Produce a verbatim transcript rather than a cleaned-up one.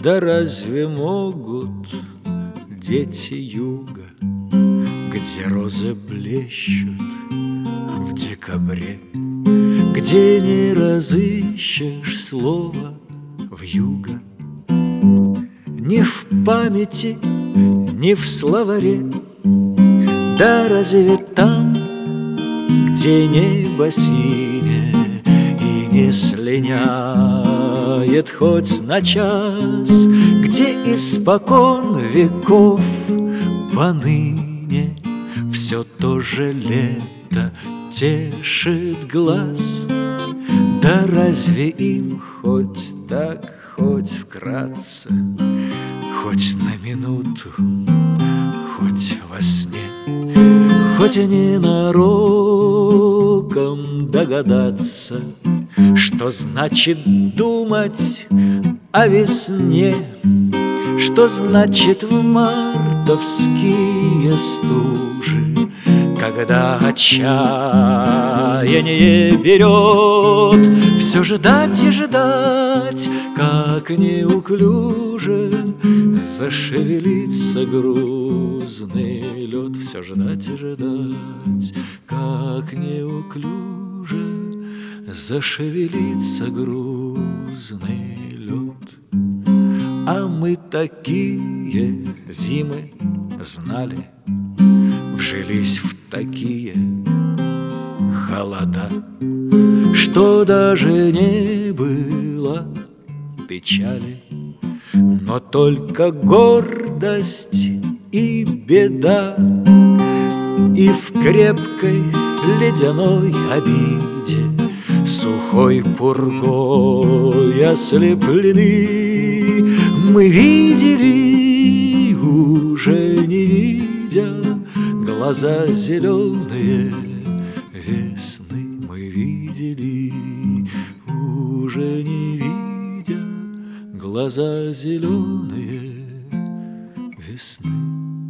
Да разве могут дети юга, где розы блещут в декабре, где не разыщешь слова вьюга, ни в памяти, ни в словаре? Да разве там, где небо синее и не слиняет хоть на час, где испокон веков поныне все то же лето тешит глаз? Да разве им хоть так, хоть вкратце, хоть на минуту, хоть во сне, хоть и ненароком догадаться, что значит думать о весне, что значит в мартовские стужи, когда отчаяние берет, все ждать и ждать, как неуклюже зашевелится грузный лед. Все ждать и ждать, как неуклюже зашевелится грузный лед. А мы такие зимы знали, вжились в такие холода, что даже не было печали, но только гордость и беда. И в крепкой ледяной обиде, сухой пургой ослеплены, мы видели, уже не видя, глаза зеленые весны. Мы видели, уже не видя, глаза зеленые весны.